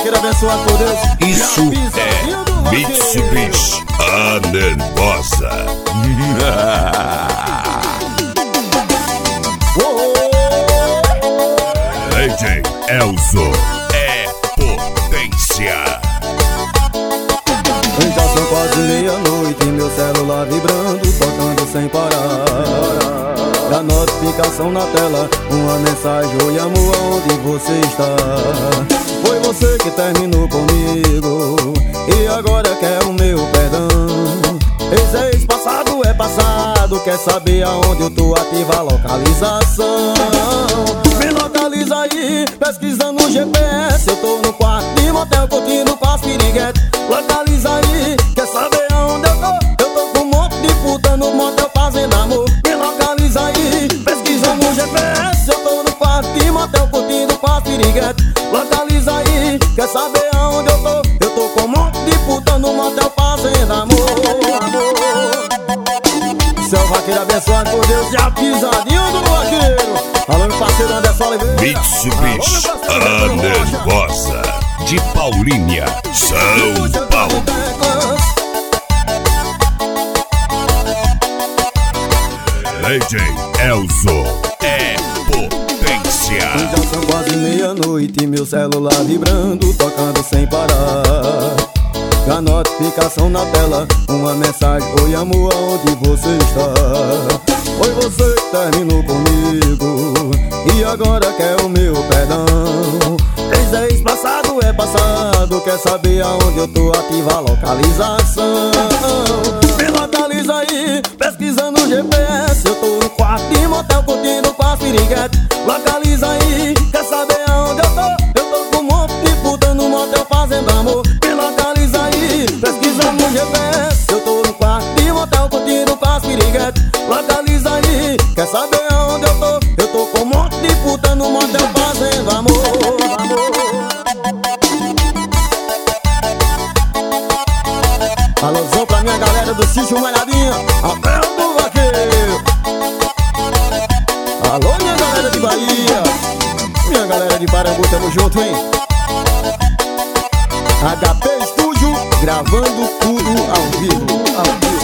vaqueiro abençoado por Deus. Isso é Mitsubishi, a nervosa. DJ Elzo é potência. Já são quase meia-noite, meu celular vibrando, tocando sem parar. Da notificação na tela, uma mensagem: oi amor, aonde você está? Foi você que terminou comigo e agora quer o meu perdão. Ex passado é passado, quer saber aonde eu tô, ativa a localização. Me localiza aí, pesquisa no GPS. Eu tô no quarto de motel, curtindo com as piriguetes. Localiza aí, quer saber aonde eu tô? Eu tô com um monte de puta no motel fazendo amor. Me localiza aí, pesquisa no GPS. Eu tô no quarto de motel, curtindo com as piriguetes. Localiza aí, quer saber aonde eu tô? Eu tô com um monte de puta no motel fazendo amor. Seu vaqueiro abençoado por Deus e a pisadinha do vaqueiro. Alô, meu parceiro Anderson Oliveira. Mitsubishi, a nervosa, de Paulínia, São Paulo. DJ Elzo é potência. Já são quase meia-noite, meu celular vibrando, tocando sem parar. A notificação na tela, uma mensagem: oi amor, aonde você está? Foi você que terminou comigo e agora quer o meu perdão. Ex passado é passado, quer saber aonde eu tô, ativa a localização. Me localiza aí, pesquisa no GPS. Eu tô no quarto de motel, curtindo com as piriguetes. Localiza aí, quer saber aonde eu tô? Eu tô com um monte de puta no motel fazendo amor. Me localiza aí, pesquisa no GPS. Eu tô no quarto de motel, curtindo com as piriguetes. Localiza aí, quer saber aonde eu tô? Eu tô com um monte de puta no motel fazendo amor. Alôzão pra minha galera do sítio Malhadinha, Apel do Vaqueiro. Alô, minha galera de Bahia, minha galera de Parambu, tamo junto, hein? HP Estúdio, gravando tudo ao vivo.